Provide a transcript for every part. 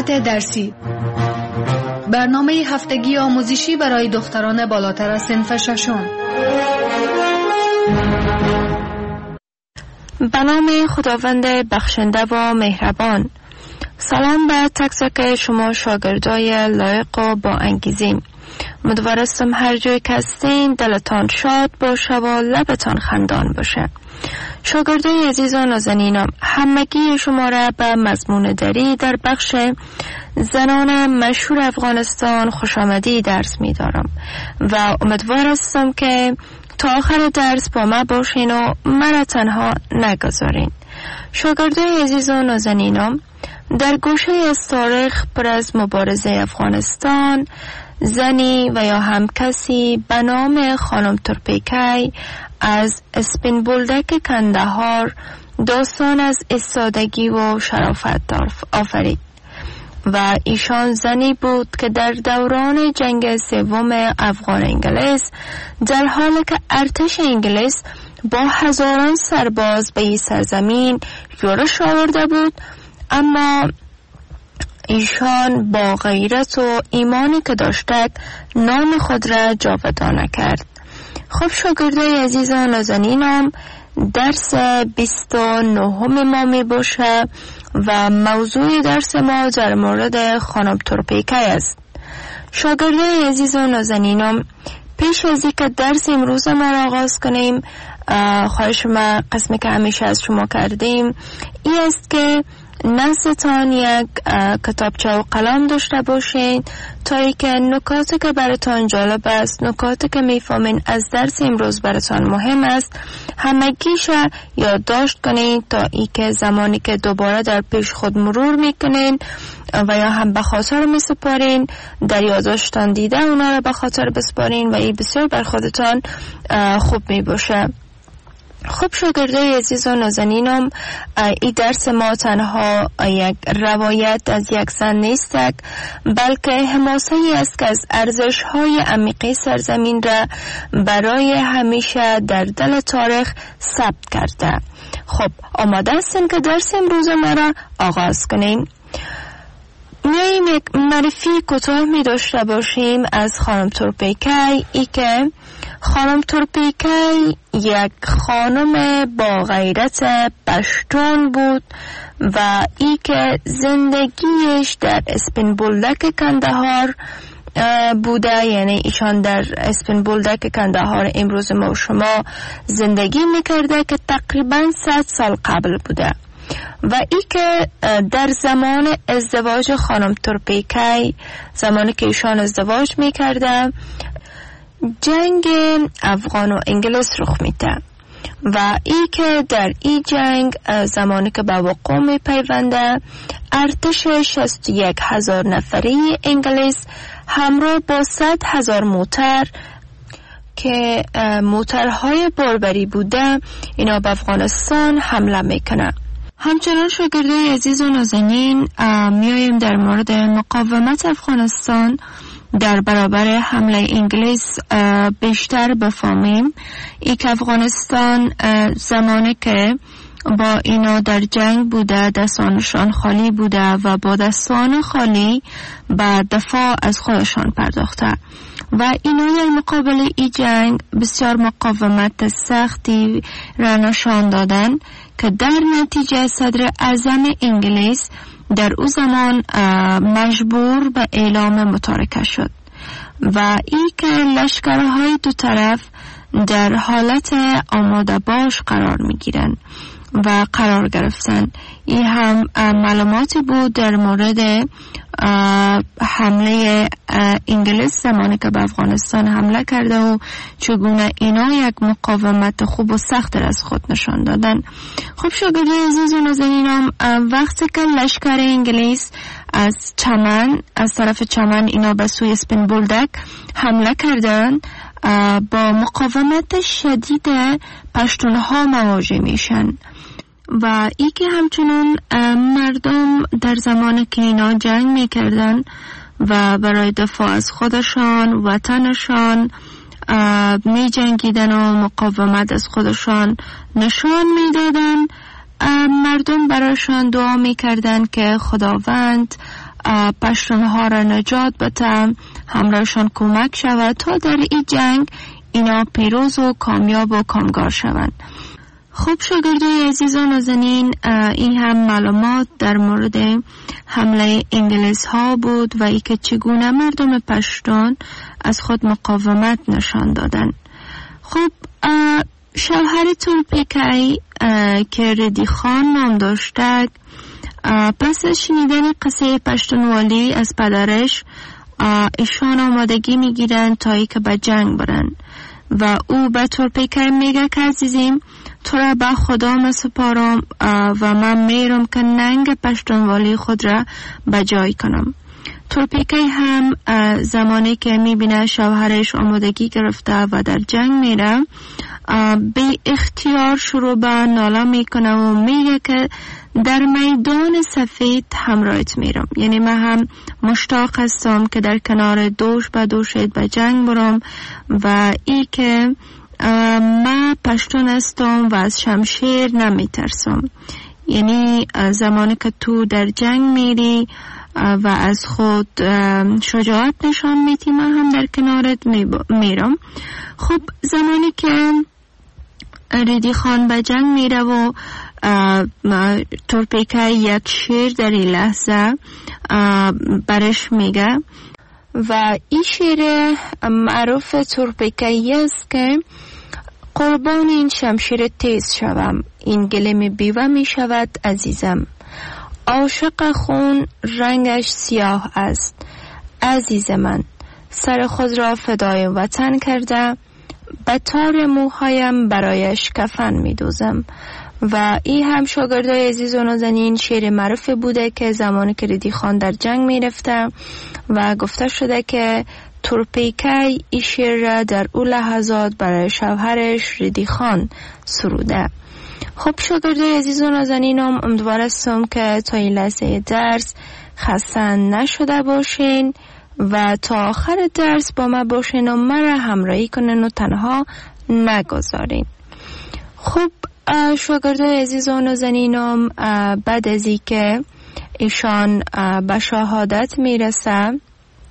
مقاومت درسی، برنامه هفتگی آموزشی برای دختران بالاتر از صنف ششم. به نام خداوند بخشنده و مهربان. سلام به تک تک شما شاگردای لایق و با انگیزه. امیدوارم هر جای که هستین دلتان شاد باشه و لبتان خندان باشه. شاگردای عزیز و نازنینم، همگی شما را به مضمون دری در بخش زنان مشهور افغانستان خوش آمدی درس می دارم و امیدوار هستم که تا آخر درس با ما باشین و مرا تنها نگذارین. شاگردای عزیز و نازنینم، در گوشه از تاریخ پر از مبارزه افغانستان، زنی و یا هم کسی به نام خانم تورپیکی از اسپین بولدک کندهار داستان از ایستادگی و شرافت آفرید و ایشان زنی بود که در دوران جنگ سوم افغان انگلیس در حالی که ارتش انگلیس با هزاران سرباز به این سرزمین یورش آورده بود، اما ایشان با غیرت و ایمانی که داشتند نام خود را جاودانه کرد. خب شاگردای عزیز و نازنینم، درس 29 ما می باشه و موضوع درس ما در مورد خانم تورپیکی است. شاگردای عزیز و نازنینم، پیش از اینکه درس امروز ما را آغاز کنیم، خواهش ما قسمی که همیشه از شما کردیم این است که نزدتان یک کتابچه و قلم داشته باشین تا اینکه نکاتی که براتان جالب است، نکاتی که میفهمین از درس امروز براتان مهم است، همگیش یادداشت کنین تا اینکه زمانی که دوباره در پیش خود مرور میکنین و یا هم به خاطر میسپارین، در یادداشتان دیده اونا را به خاطر بسپارین و این بسیار بر خودتان خوب میباشه. خب شاگردای عزیز و نازنینم، این درس ما تنها یک روایت از یک زن نیست، بلکه حماسه‌ای است که از ارزش‌های عمیق سرزمین را برای همیشه در دل تاریخ ثبت کرده. خب آماده هستیم که درس امروز ما را آغاز کنیم. میاییم یک معرفی کوتاه می داشته باشیم از خانم تورپیکی. ای که خانم تورپیکی یک خانم با غیرت پشتون بود و ای که زندگیش در اسپین بولدک کندهار بوده، یعنی ایشان در اسپین بولدک کندهار امروز ما و شما زندگی میکرده که تقریبا 100 سال قبل بوده و ای که در زمان ازدواج خانم تورپیکی، زمانی که ایشان ازدواج میکرده، جنگ افغان و انگلیس رخ میده و ای که در این جنگ زمانی که به وقوع میپیونده، ارتش 61,000 نفری انگلیس همراه با 100,000 موتر که موترهای باربری بوده، اینا به افغانستان حمله میکنه. همچنان شاگردای عزیز و نازنین، میاییم در مورد مقاومت افغانستان در برابر حمله انگلیس بیشتر بفهمیم. ای که افغانستان زمانی که با اینا در جنگ بوده، دستانشان خالی بوده و با دستان خالی به دفاع از خودشان پرداخته و اینا در مقابل ای جنگ بسیار مقاومت سختی را نشان دادن که در نتیجه صدر اعظم انگلیس در او زمان مجبور به اعلام متارکه شد و ای که لشکرهای دو طرف در حالت آماده باش قرار می گیرن و قرار گرفتن. این هم معلوماتی بود در مورد حمله انگلیس زمانی که به افغانستان حمله کرده و چگونه اینا یک مقاومت خوب و سخت از خود نشان دادن. خب شاگردای عزیز و نازنینم، وقتی که لشکر انگلیس از طرف چمن اینا به سوی اسپین بولدک حمله کردن، با مقاومت شدید پشتونها مواجه میشن و ای که همچنان مردم در زمان که اینا جنگ میکردن و برای دفاع از خودشان، وطنشان می جنگیدن و مقاومت از خودشان نشان میدادن، مردم برایشان دعا میکردن که خداوند پشتونها را نجات بده، همراهشان کمک شود تا در این جنگ اینا پیروز و کامیاب و کامگار شوند. خب شاگردای عزیز و نازنین، این هم معلومات در مورد حمله انگلیس ها بود و ای که چگونه مردم پشتون از خود مقاومت نشان دادن. خب شوهر تورپیکی که ردی خان نام داشته، پس از شنیدن قصه پشتونوالی از پدرش ایشان آمادگی میگیرن تا ای که به جنگ برن و او به تورپیکی میگه که عزیزیم تو را به خدا مسپارم و من میرم که ننگ پشتونوالی خود را بجای کنم. تورپیکی هم زمانی که میبینه شوهرش آمادگی گرفته و در جنگ میره، به اختیار شروع به ناله میکنه و میگه که در میدان سفید همراهت میرم، یعنی من هم مشتاق هستم که در کنار دوش به دوشت به جنگ برم و ای که من پشتون هستم و از شمشیر نمیترسم. یعنی زمانی که تو در جنگ میری و از خود شجاعت نشان میدی، من هم در کنارت میرم. خب زمانی که ردی خان به جنگ میره و تورپیکی یک شعر در این لحظه برش میگه و این شعر معروف تورپیکی است که قربان این شمشیر تیز شوم، این گلیم بیوه می شود عزیزم. عاشق خون رنگش سیاه است، عزیز من سر خود را فدای وطن کرده، به تار موهایم برایش کفن می دوزم. و این هم شاگردای عزیز و نازنین شعر معروف بوده که زمانی که ردی خان در جنگ می رفته و گفته شده که تورپیکی این شعر را در اون لحظات برای شوهرش ردی خان سروده. خب شاگردای عزیز و نازنینم، امیدوار هستم که تا این لحظه درس خسته نشده باشین و تا آخر درس با ما باشین و مرا همراهی کنین و تنها نگذارین. خب شاگردای عزیز و نازنینم، بعد از این که ایشان به شهادت میرسه،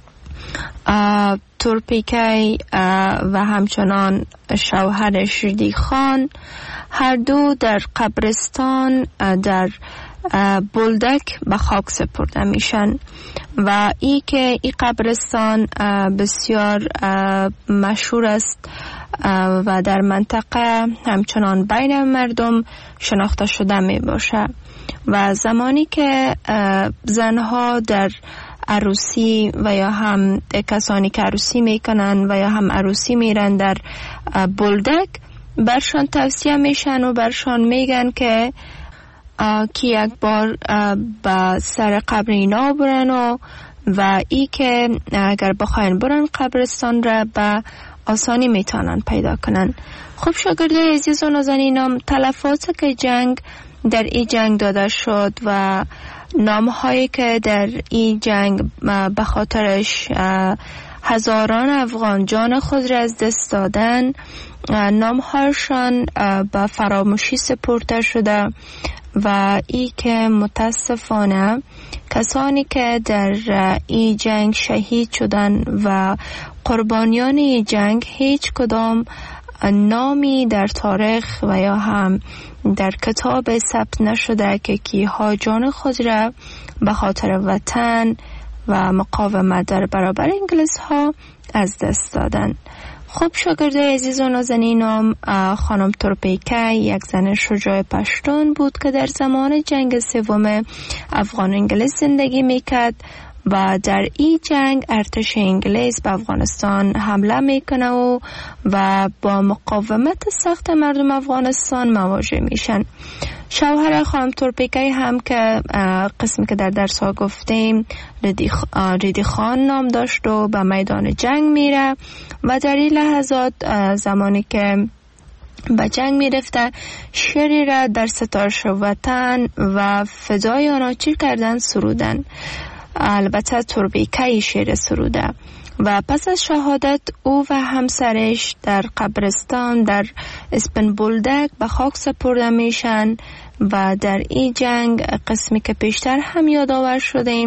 تورپیکی و همچنان شوهرش ردی خان هر دو در قبرستان در بولدک به خاک سپرده میشن و ای که این قبرستان بسیار مشهور است و در منطقه همچنان بین مردم شناخته شده می باشه و زمانی که زنها در عروسی و یا هم کسانی که عروسی میکنن و یا هم عروسی میرن در بولدک، برشان توصیه میشن و برشان میگن که یک بار به سر قبر اینا برن و ای که اگر بخواین برن قبرستان را به آسانی میتونن پیدا کنن. خب شاگردای عزیز و نازنینم، تلفات که جنگ در این جنگ داده شد و نامهایی که در این جنگ به خاطرش هزاران افغان جان خود را از دست دادن، نامهایشان به فراموشی سپرده شده و ای که متاسفانه کسانی که در این جنگ شهید شدن و قربانیان این جنگ هیچ کدام نامی در تاریخ و یا هم در کتاب ثبت نشده که کیها جان خود را به خاطر وطن و مقاومت در برابر انگلیس ها از دست دادن. خب شاگردای عزیز و نازنینم، خانم تورپیکی یک زن شجاع پشتون بود که در زمان جنگ سوم افغان انگلیس زندگی میکرد و در این جنگ ارتش انگلیس به افغانستان حمله میکنه و با مقاومت سخت مردم افغانستان مواجه میشن. شوهر خانم تورپیکی هم که قسمی که در درس ها گفتیم ردی خان نام داشت و به میدان جنگ میره و در این لحظات زمانی که به جنگ میرفته شعری را در ستایش وطن و فدای آنها چی کردن سرودن. البته تورپیکی شعر سروده و پس از شهادت او و همسرش در قبرستان در اسپن بولدک به خاک سپرده میشن و در این جنگ قسمی که پیشتر هم یادآور شدیم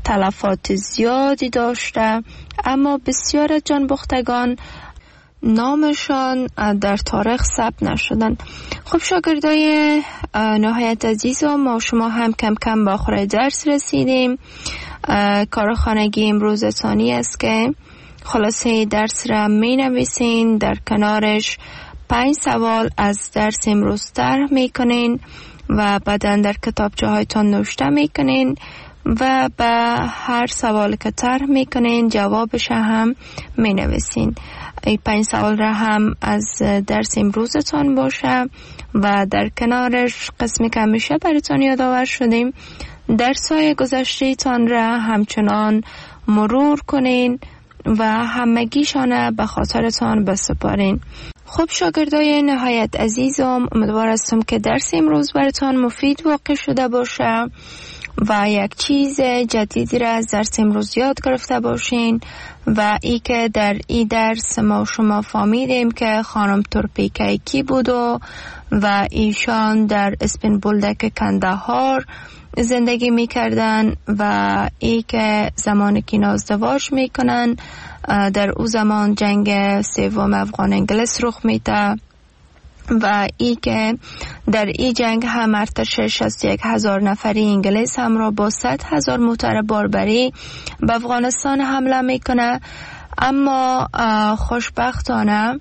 تلفات زیادی داشته، اما بسیار از جانباختگان نامشان در تاریخ ثبت نشدن. خب شاگردای نهایت عزیزم، ما شما هم کم کم به آخر درس رسیدیم. کار خانگی امروز ثانی است که خلاصه درس را می نویسین، در کنارش 5 سوال از درس امروز طرح می کنین و بعدا در کتابچه هایتان نوشته می کنین و به هر سوال که طرح می کنین جوابش هم می نویسین. این 5 سوال را هم از درس امروزتان باشه و در کنارش قسمی که همیشه براتان یادآور شدیم درس‌های گذشته تان را همچنان مرور کنین و همگیشان به خاطرتان بسپارین. خب شاگردای نهایت عزیزم، امیدوار هستم که درس امروز براتان مفید واقع شده باشه و یک چیز جدیدی را از درس امروز یاد گرفته باشین و ای که در این درس ما شما فهمیدیم که خانم تورپیکه کی بود و ایشان در اسپین بولدک کندهار زندگی میکردن و ای که زمانی که ازدواج میکنن در او زمان جنگ سوم افغان انگلیس رخ میده و ای که در این جنگ هم ارتش 61,000 نفری انگلیس همراه با 100,000 موتر باربری به افغانستان حمله میکنه. اما خوشبختانه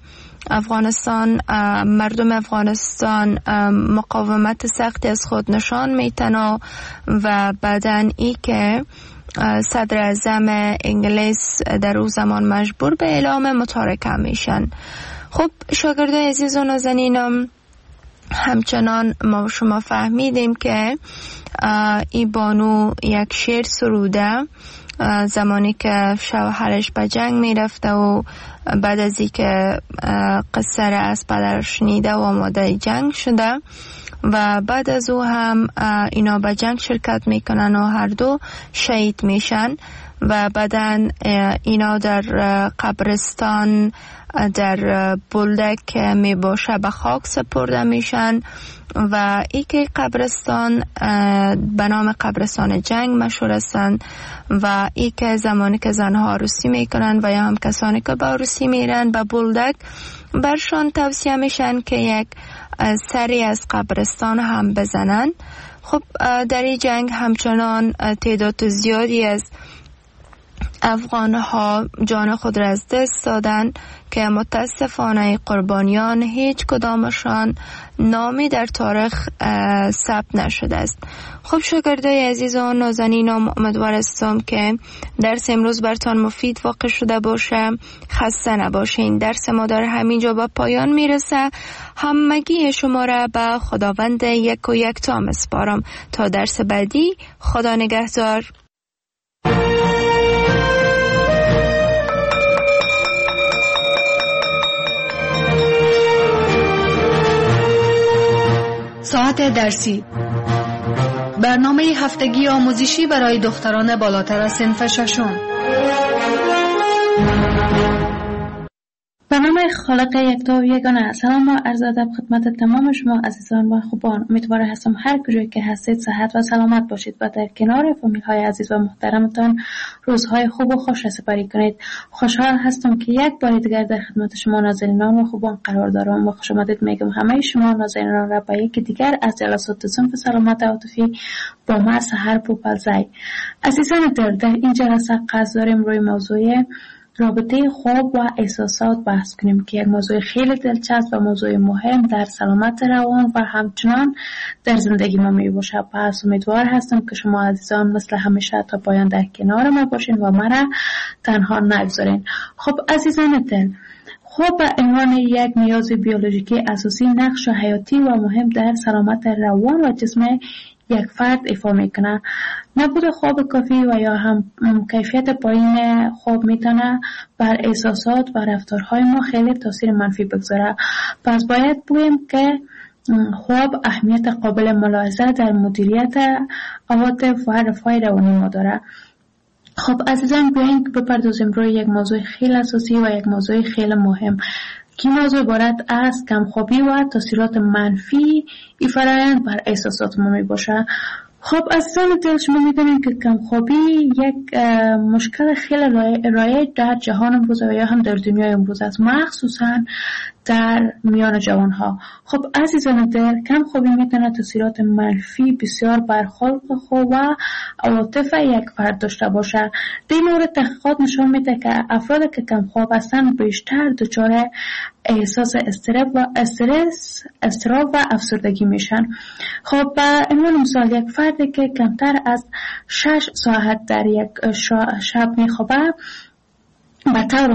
مردم افغانستان مقاومت سختی از خود نشان میتن و بعداً ای که صدر اعظم انگلیس در او زمان مجبور به اعلام متارکه میشن. خب شاگردای عزیز و نازنینم، همچنان ما شما فهمیدیم که این بانو یک شعر سروده زمانی که شوهرش به جنگ میرفته و بعد از اینکه قصه را از پدرش شنیده و آماده جنگ شده و بعد از او هم اینا به جنگ شرکت میکنن و هر دو شهید میشن و بعدن اینا در قبرستان در بولدک می باشه به خاک سپرده میشن و ای که قبرستان به نام قبرستان جنگ مشهور هستند و ای که زمانی که زنها عروسی میکنن و یا هم کسانی که به عروسی میرن به بولدک برشان توصیه میشن که یک سری از قبرستان هم بزنن. خب در این جنگ همچنان تعداد زیادی از افغان ها جان خود را از دست دادن که متاسفانه قربانیان هیچ کدامشان نامی در تاریخ ثبت نشده است. خب شاگردای عزیز و نازنینم، امیدوار هستم که درس امروز برتان مفید واقع شده باشه. خسته نباشین. درس ما در همینجا به پایان میرسه. همگی شما را به خداوند یک و یکتا میسپارم تا درس بعدی. خدا نگهدار. ساعت درسی، برنامه هفتگی آموزشی برای دختران بالاتر از صنف ششم. به نام خالق یکتا و یگانه. سلام و عرض ادب خدمت تمام شما عزیزان و خوبان. امیدوار هستم هر کجایی که هستید صحت و سلامت باشید و در کنار فامیل های عزیز و محترمتان روزهای خوب و خوش سپری کنید. خوشحال هستم که یک بار دیگر در خدمت شما نازنینان و خوبان قرار دارم و خوش آمدید میگم همه شما نازنینان را به یکی دیگر از جلسات صنف سلامت عاطفی با ما سحر پوپلزی. عزیزان دل، در این جلسه قصد داریم روی موضوع رابطه خواب و احساسات بحث کنیم که یک موضوع خیلی دلچسب و موضوع مهم در سلامت روان و همچنان در زندگی ما می باشه. پس امیدوار هستم که شما عزیزان مثل همیشه تا پایان در کنار ما باشین و مرا تنها نگذارین. خب عزیزان دل، خواب به عنوان یک نیاز بیولوژیکی اساسی نقش حیاتی و مهم در سلامت روان و جسم یک فرد ایفا میکنه. نبود خواب کافی و یا هم کیفیت پایین خواب میتونه بر احساسات و رفتارهای ما خیلی تاثیر منفی بگذاره. پس باید بگوییم که خواب اهمیت قابل ملاحظه در مدیریت عواطف و رفاه روانی ما داره. خب عزیزان، بیاین که بپردازیم روی یک موضوع خیلی اساسی و یک موضوع خیلی مهم که موضوع عبارت از کمخوابی و تاثیرات منفی این فرآیند بر احساسات ما می باشه. خب عزیزان دل، شما میدونید که کمخوابی یک مشکل خیلی رایج در جهان امروز و یا هم در دنیای امروز است، مخصوصا در میان جوانها. خب عزیزان دل، کمخوابی میتونه تاثیرات منفی بسیار بر خلق خود و عواطف یک فرد داشته باشه. در این مورد تحقیقات نشان میده که افرادی که کمخواب هستند بیشتر دچار احساس اضطراب و افسردگی میشن. خب به عنوان مثال، یک فردی که کمتر از 6 ساعت در یک شب میخوابه به طور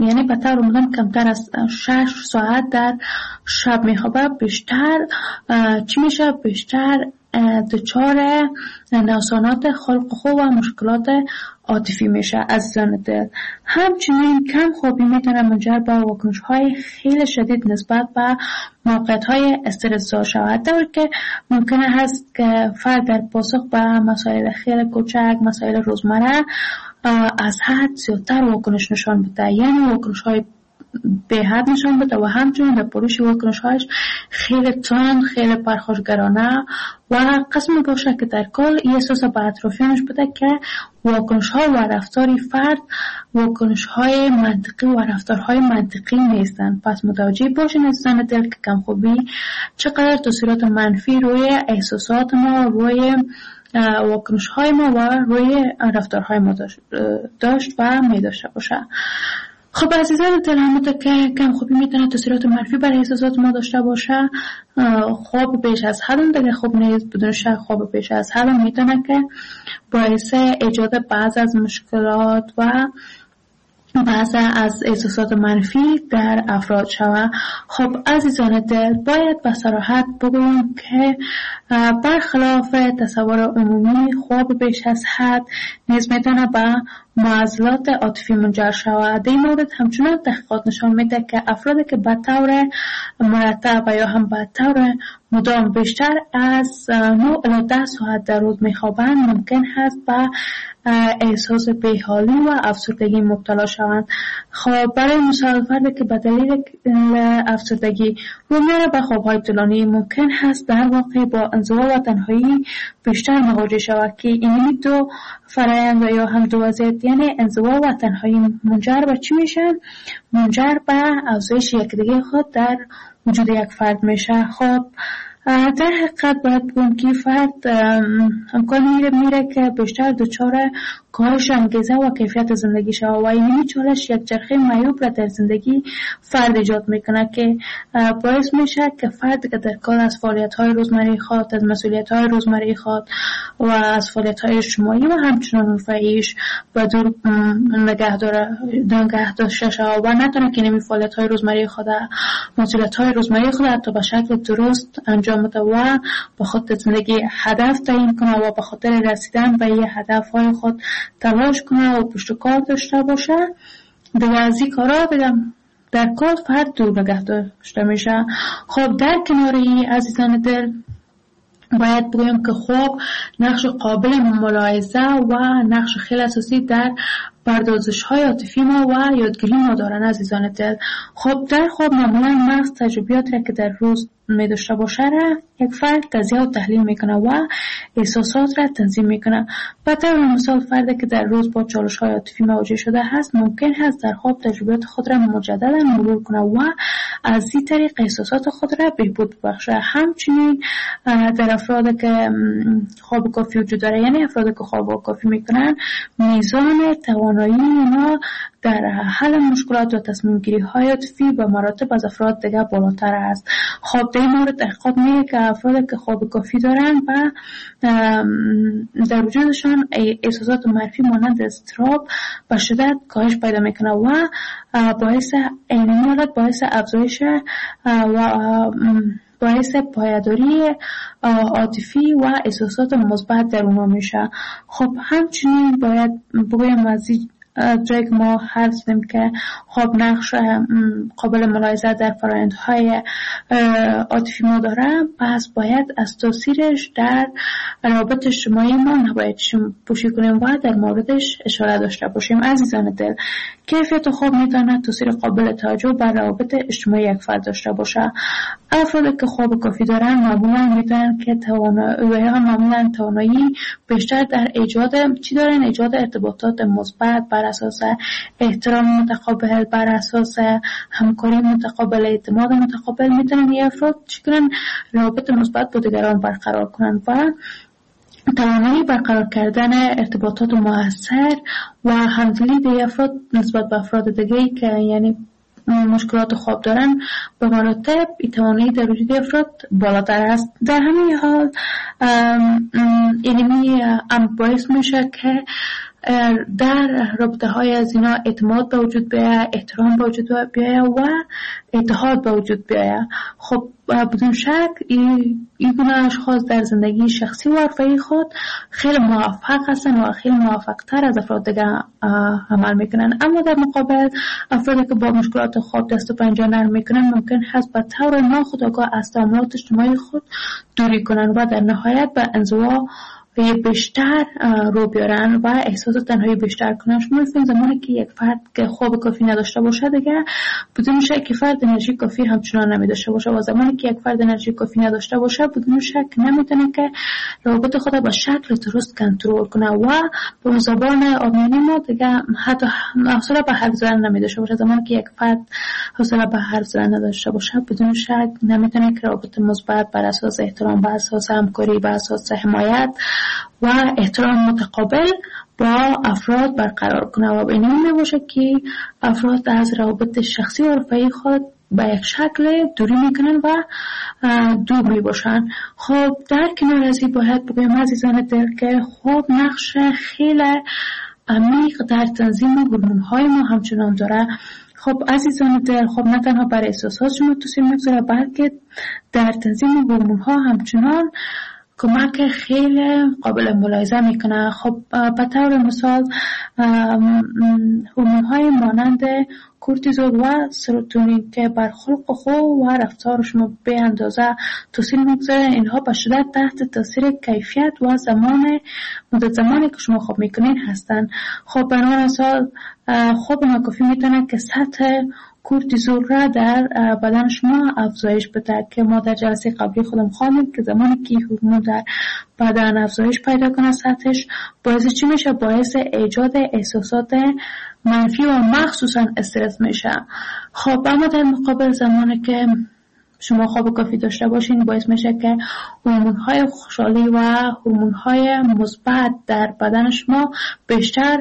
مدام کمتر از 6 ساعت در شب میخوابه، بیشتر چی میشه؟ بیشتر دچار نقصانات خلق خو و مشکلات عاطفی میشه عزیزان دل. همچنین کم خوابی میتونه منجر به واکنش‌های خیلی شدید نسبت به موقعیت‌های استرس‌زا شود، در حالی که ممکنه هست که فرد در پاسخ به مسائل خیلی کوچک، مسائل روزمره از حد زیادتر واکنش نشان بده، یعنی واکنش‌های به حد نشان بده و همچنین در پروش واکنش‌هایش خیلی تند، خیلی پرخاشگرانه و قسم باشه که در کل این احساس به اطرافیانش بده که واکنش‌ها و رفتاری فرد واکنش‌های منطقی و رفتارهای منطقی نیستند. پس متوجه باشین عزیزان دل که کمخوابی چقدر تاثیرات منفی روی احساسات ما، روی واکنش‌های ما و روی رفتارهای ما داشت و می داشته باشه. خب عزیزان دل، همونطور که کمخوابی میتونه تاثیرات منفی بر احساسات ما داشته باشه، خواب بیش از حد هم دیگه خوب نیست. بدون شک خواب بیش از حد هم میتونه که باعث ایجاد بعض از مشکلات و بعض از احساسات منفی در افراد شود. خب عزیزان دل، باید به صراحت بگویم که برخلاف تصور عمومی، خواب بیش از حد نیز میتونه به معضلات عاطفی منجر شود. در این مورد همچنان تحقیقات نشان میده که افرادی که به طور مرتب و یا هم به طور مدام بیشتر از 9 الی 10 ساعت در روز میخوابند، ممکن هست به احساس بیحالی و افسردگی مبتلا شوند. خب برای مثال، فردی که به دلیل افسردگی رو میاره به خوابهای طولانی، ممکن هست در واقع با انزوا و تنهایی بیشتر مواجه شود که این دو فرآیند یا هم دو وضعیت، یعنی انزوا و تنهایی، منجر به چی میشن؟ منجر به افزایش یکدیگه خود در وجود یک فرد میشه. خب در حقیقت باید بگم که فرد امکان میره که بیشتر دچار کاهش انگیزه و کیفیت زندگی شود و این چالش یک چرخه معیوب را در زندگی فرد ایجاد میکنه که باعث میشه که فرد که در کار از فعالیت‌های روزمره خود، از مسئولیت‌های روزمره خود و از فعالیت‌های اجتماعی و همچنین رفاهیش به دور نگه داشته شود و نتونه که نمی فعالیت‌های روزمره خود، مسئولیت‌های روزمره خود حتی به شکل درست انجام بده و به خود زندگی هدف تعیین کنه و به خاطر رسیدن به این هدف‌های خود تلاش کنه و پشت کار داشته باشه. دیگه از این کارا بگم در کار فرد دور نگه داشته میشه. خب در کنار این عزیزان دل، باید بگویم که خواب نقش قابل ملاحظه و نقش خیلی اساسی در پردازش‌های عاطفی ما و یادگیری ما دارن عزیزان دل. خب در خواب معمولا مغز تجربیاتی را که در روز می داشته باشه را یک فرد تجزیه و تحلیل میکنه و احساسات را تنظیم میکنه. به طور مثال، فردی که در روز با چالش‌های عاطفی مواجه شده هست، ممکن هست در خواب تجربیات خود را مجددا مرور کنه و از این طریق احساسات خود را بهبود بخشه. همچنین در افرادی که خواب کافی وجود داره، یعنی افرادی که خواب کافی میکنن، میزان توانایی اونا در حل مشکلات و تصمیم گیری های عاطفی به مراتب از افراد دیگه بالاتر است. خب در این مورد تحقیقات میگه که افرادی که خواب کافی دارن و در وجودشان احساسات منفی مانند اضطراب به شدت کاهش پیدا میکنه و باعث افزایش و باعث پایداری عاطفی و احساسات مثبت در اونها میشه. خب همچنین باید بگویم جایی که ما حرف زدیم که خواب نقش قابل ملاحظه در فرآیندهای عاطفی ما داره، پس باید از تاثیرش در روابط اجتماعی ما نباید پوشی کنیم و در موردش اشاره داشته باشیم. عزیزان دل، کیفیت خواب میتونه تاثیر قابل توجه بر روابط اجتماعی یک فرد داشته باشه. افرادی که خواب کافی دارن معمولا میتونن که توانایی بیشتر در ایجاد ارتباطات مثبت بر اساس احترام متقابل، بر اساس همکاری متقابل، اعتماد متقابل، میتونن این افراد چیکارن روابط مثبت با دیگران برقرار کنن و توانایی برقرار کردن ارتباطات موثر و همدلی به افراد نسبت به افراد دیگه‌ای که یعنی مشکلات خواب دارن به مراتب این توانایی در وجود افراد بالاتر است. در همین حال علمی باعث میشه که در رابطه های از اینا اعتماد به وجود بیاید، احترام به وجود بیاید و اتحاد به وجود بیاید. خب بدون شک این گونه اشخاص در زندگی شخصی و حرفه‌ای خود خیلی موفق هستن و خیلی موفق تر از افراد دیگه عمل میکنن. اما در مقابل افرادی که با مشکلات خواب دست و پنجه نرم میکنن ممکن هست به طور ناخودآگاه از تعاملات اجتماعی خود دوری کنن و در نهایت به انزوا بیشتر رو بیارن و احساس تنهایی بیشتر کنن. شما می‌فهمید زمانی که یک فرد که خواب کافی نداشته باشه دیگه بدون شک فرد انرژی کافی همچنان نمی‌داشته باشه و زمانی که یک فرد انرژی کافی نداشته باشه بدون شک نمیتونه که روابط خود به شکل درست کنترل کنه و به زبان عامیانه ما دیگه حتی حوصله به حرف زدن نمی‌داشته باشه. زمانی که یک فرد حوصله به حرف زدن نداشته باشه بدون شک نمیتونه که روابط مثبت بر اساس احترام، بر اساس همکاری، بر اساس حمایت و احترام متقابل با افراد برقرار کنه و به این میباشه که افراد از روابط شخصی و حرفه‌ای خود به یک شکل دوری میکنن و دور میباشن. خب در کنار از این باید بگویم عزیزان دل که خواب نقش خیلی عمیق در تنظیم هورمون‌های ما همچنان داره. خب عزیزان دل، خب نه تنها برای احساسات شما تاثیر میگذاره بلکه در تنظیم هورمون‌ها همچنان کمک خیلی قابل ملاحظه میکنه. خب به طور مثال هورمون‌های مانند کورتیزول و سروتونین که بر خلق خو و رفتار شما به اندازه تاثیر میگذاره، اینها به شدت تحت تاثیر کیفیت و مدت زمانی که شما خواب میکنین هستن. خب به عنوان مثال خواب ناکافی میتونه که سطح کورتیزول را در بدن شما افزایش بده که ما در جلسه قبلی خودم خواندیم که زمانی که هورمون در بدن افزایش پیدا کنه سطحش باعث چی میشه؟ باعث ایجاد احساسات منفی و مخصوصا استرس میشه. خب اما در مقابل زمانی که شما خواب کافی داشته باشین باعث میشه که هورمون‌های خوشحالی و هورمون‌های مثبت در بدن شما بیشتر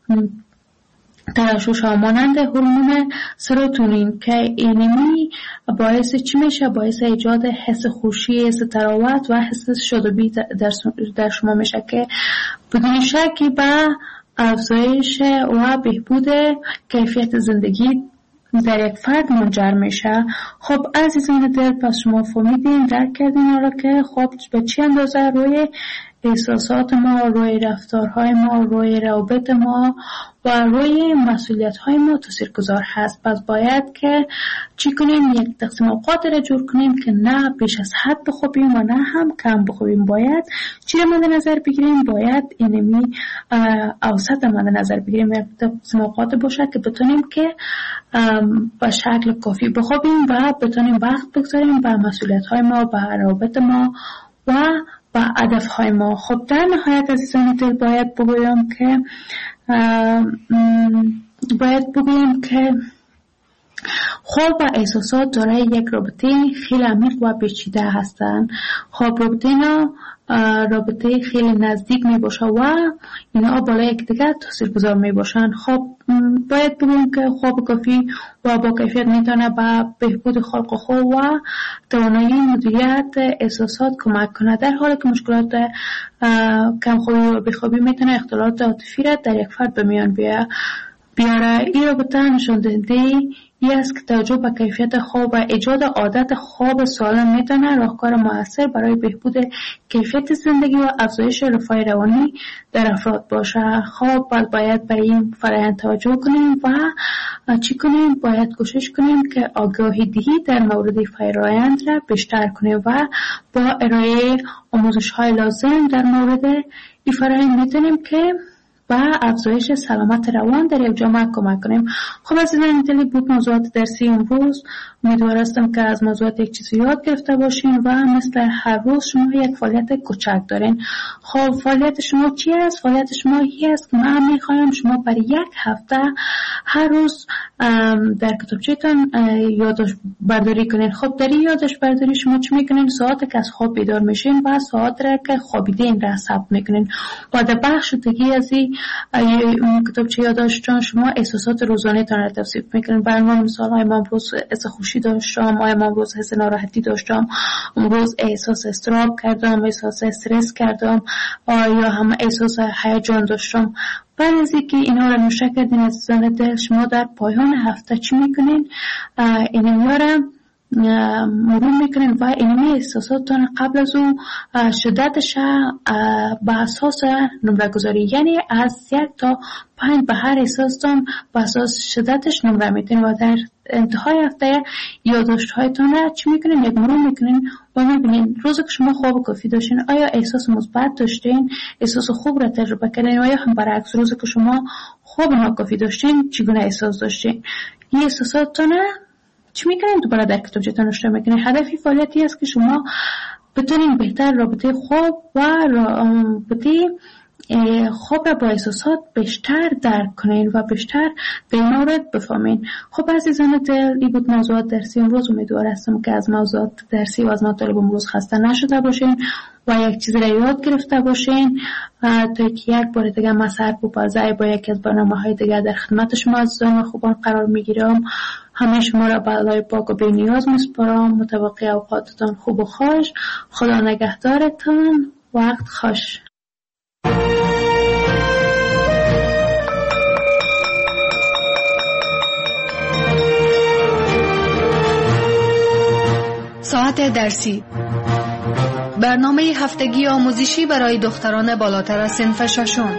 ترشح ها مانند هورمون سروتونین که اینمی باعث چی میشه؟ باعث ایجاد حس خوشی، حس تراوت و حس شادابی در شما میشه که بدون شکی به افزایش و بهبود کیفیت زندگی در یک فرد منجر میشه. خب عزیزان دل، پس شما فهمیدین، درک کردین حالا که خواب به چی اندازه روی احساسات ما، روی رفتارهای ما، روی روابط ما و روی مسئولیت‌های ما تاثیرگذار هست. پس باید که چی کنیم؟ یک تقسیم اوقات را جور کنیم که نه بیش از حد بخوابیم و نه هم کم بخوابیم. باید چی را مد نظر بگیریم؟ باید اینمی اوسط مد نظر بگیریم. یک تقسیم اوقات باشه که بتونیم که به شکل کافی بخوابیم و بتونیم وقت بگذاریم به مسئولیت‌های ما، به روابط ما و و هدف‌های ما. خب در نهایت عزیزان دل باید بگویم که خواب و احساسات دارای یک رابطه خیلی عمیق و پیچیده هستند. خب رابطه خیلی نزدیک می باشه و اینا بالای یکدیگر تاثیرگذار می باشن. خب باید بگویم که خواب کافی و با کیفیت میتونه به بهبود خلق خو و توانایی مدیریت احساسات کمک کنه، در حالی که مشکلات کمخوابی و بیخوابی میتونه اختلالات عاطفی را در یک فرد به میان بیاره. این رابطه نشان دهنده این است که توجه به کیفیت خواب و ایجاد عادت خواب سالم میتونه راهکار موثر برای بهبود کیفیت زندگی و افزایش رفاه روانی در افراد باشه. خواب باید به این فرآیند توجه کنیم و چی کنیم؟ باید کوشش کنیم که آگاهی دهی در مورد فرآیند را بیشتر کنیم و با ارائه آموزش‌های لازم در مورد این فرآیند میتونیم که با افزایش سلامت روان در یک جامعه کمک کنیم. خب عزیزان، دلی بود موضوعات درسی امروز. امیدوار هستم که از موضوعات یک چیزی یاد گرفته باشین و مثل هر روز شما یک فعالیت کوچک دارین. خب فعالیت شما چی است؟ فعالیت شما این است که من میخوایم شما برای یک هفته هر روز در کتابچه‌تان یادداشت برداری کنین. خب در این یادداشت برداری شما چی میکنین؟ ساعتی که از خواب بیدار میشین و ساعت را که خوابیدین را ثبت میکنین و در بخش دیگه از این کتابچه یادداشتتان شما احساسات روزانه تان را توصیف میکنین. برای مثال های من امروز حس خوشی داشتم، من امروز حس ناراحتی داشتم، امروز احساس اضطراب کردم، احساس استرس کردم یا هم احساس هیجان داشتم. بعد از اینکه اینا را نوشته کردین عزیزان دل، شما در پایان هفته چی میکنین؟ اینا را مرور میکنین و اینمی احساساتتان قبل از او شدتش به اساس نمره گذاری، یعنی از 1 تا 5 به هر احساستان به اساس شدتش نمره میتین و در انتهای هفته یادداشت هایتان را چی میکنین؟ یک مرور میکنین و میبینین روزی که شما خواب کافی داشتین آیا احساس مثبت داشتین، احساس خوب را تجربه کردین، و یا هم برعکس روزی که شما خواب ناکافی داشتین چگونه احساس داشتین. این احساساتتان چی میکنین؟ دوباره در کتابچه‌تان نوشته میکنین. هدفی فعالیتی است که شما بتونین بهتر رابطه خواب و رابطه خواب را با احساسات بیشتر درک کنین و بیشتر به این مورد بفهمین. خب عزیزان دل، این بود موضوعات درسی امروز. امیدوار هستم که از موضوعات درسی و از مطالب امروز خسته نشده باشین و یک چیز را یاد گرفته باشین تا که یک بار دیگه من سرپوپازای با یکی از برنامه‌های دیگه در خدمت شما عزیزان خوبان قرار میگیرم. همه شما را به الله پاک و بی نیاز میسپارم. متوقع اوقاتتان خوب و خوش. خدا نگهدارتان. وقت خوش. ساعت درسی، برنامه هفتگی آموزشی برای دختران بالاتر از صنف ششم.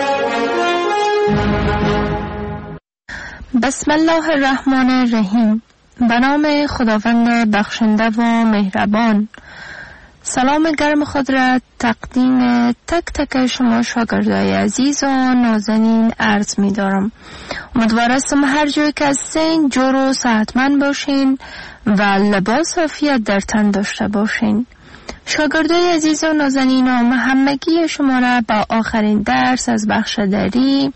بسم الله الرحمن الرحیم. به نام خداوند بخشنده و مهربان. سلام گرم خود را تقدیم تک تک شما شاگردای عزیز و نازنین عرض می دارم. امیدوار هستم هر جایی که هستین جور و صحتمند باشین و لباس عافیت در تن داشته باشین. شاگردای عزیز و نازنینم، همگی شما را با آخرین درس از بخش دری،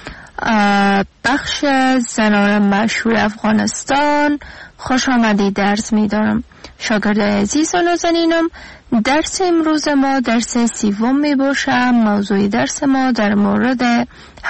بخش زنان مشهور افغانستان خوش آمدید درس می دارم. شاگردای عزیز و نازنینم، درس امروز ما درس 3 می باشه. موضوع درس ما در مورد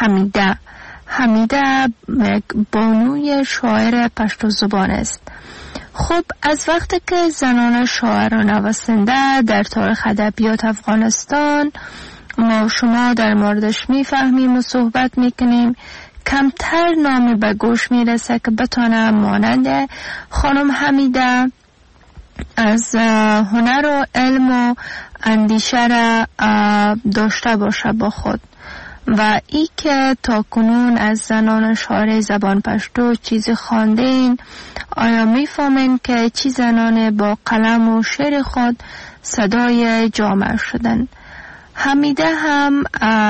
حمیده بانوی شاعر پشتو زبان است. خب از وقتی که زنان شاعر و نویسنده در تاریخ ادبیات افغانستان ما شما در موردش میفهمیم و صحبت میکنیم، کمتر نامی به گوش میرسه که بتانه مانند خانم حمیده از هنر و علم و اندیشه را داشته باشه با خود. و ای که تا کنون از زنان شاعر زبان پشتو چیزی خواندین، آیا میفهمین که چی زنان با قلم و شعر خود صدای جامعه شدن؟ حمیده هم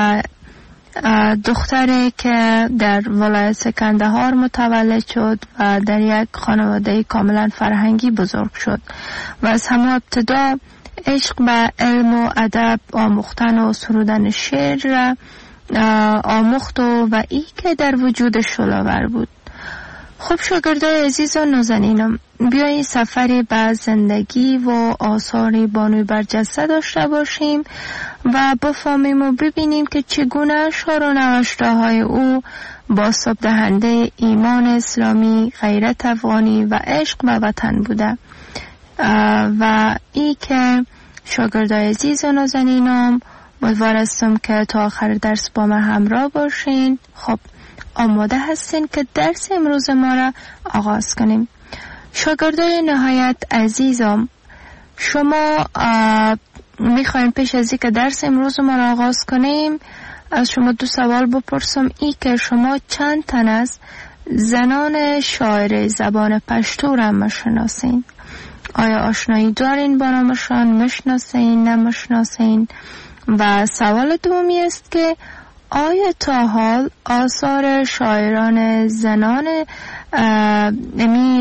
دختری که در ولایت کندهار متولد شد و در یک خانواده کاملا فرهنگی بزرگ شد و از همه ابتدا عشق به علم و ادب آموختن و سرودن شعر را آموخت و ای که در وجود شلاور بود. خب شاگردای عزیز و نازنینم، بیایید سفری به زندگی و آثار بانوی برجسته داشته باشیم و بفهمیم و ببینیم که چگونه شعر و نوشته های او بازتاب دهنده ایمان اسلامی، غیرت افغانی و عشق به وطن بوده. و ای که شاگردای عزیز و نازنینم، امیدوار هستم که تا آخر درس با من همراه باشین. خب آماده هستین که درس امروز ما را آغاز کنیم. شاگردای نهایت عزیزم، شما میخواین پیش از اینکه درس امروز ما را آغاز کنیم از شما 2 سوال بپرسم. ای که شما چند تن از زنان شاعر زبان پشتو را میشناسین؟ آیا آشنایی دارین با نامشان؟ میشناسین؟ نمیشناسین؟ و سوال دومی است که آیا تا حال آثار شاعران زنان